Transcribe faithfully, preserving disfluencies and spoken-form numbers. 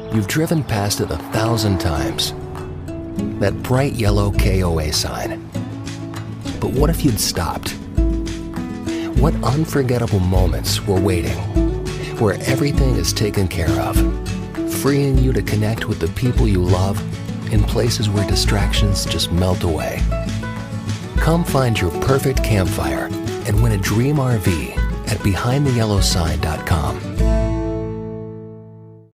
You've driven past it a thousand times. That bright yellow K O A sign. But what if you'd stopped? What unforgettable moments were waiting, where everything is taken care of, freeing you to connect with the people you love in places where distractions just melt away. Come find your perfect campfire and win a dream R V at behind the yellow sign dot com.